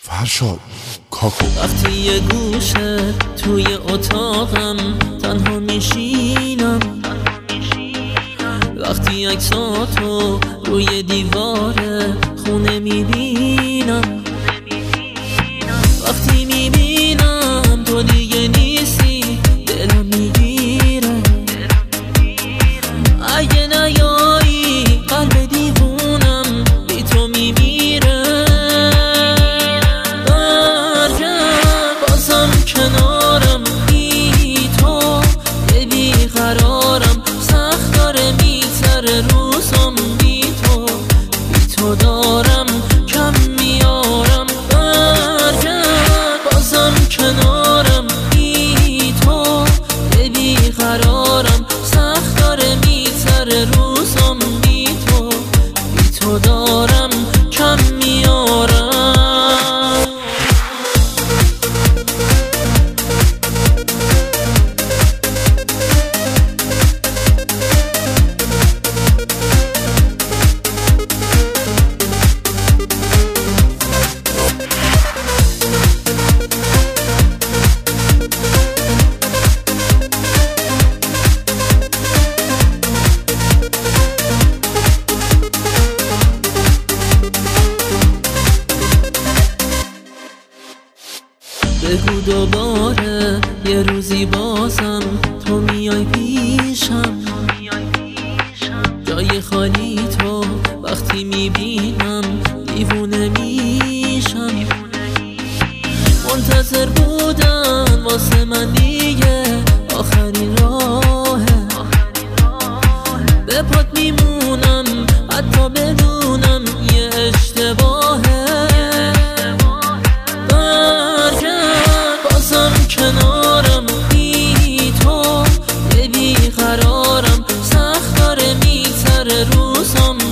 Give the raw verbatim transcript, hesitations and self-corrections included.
فرشاد کاکو. وقتی یه گوشه توی اتاقم تنها میشینم، وقتی عکساتو روی دیوار خونه میبینم، وقتی میبینم تو دیگه نیستی دلم میگیره، اگه نیایی قلب دیوونم بی تو میمیره. برگرد بازم کنارم، بی تو یه بیقرارم، سخت داره میگذره روزم بی تو، بی تو دارم کم میارم. برگرد بازم کنارم، بی تو یه بیقرارم، سخت داره میگذره روزم بی تو، بی تو دارم کم میارم. بگو دوباره یه روزی بازم تو میای پیشم، جای خالی تو وقتی میبینم دیوونه میشم. منتظر بودن واسه من دیگه آخرین راهه، به پات میمونم حتی بدونم یه اشتباهه. کنارم، بی تو یه بیقرارم، سخت داره میگذره روزم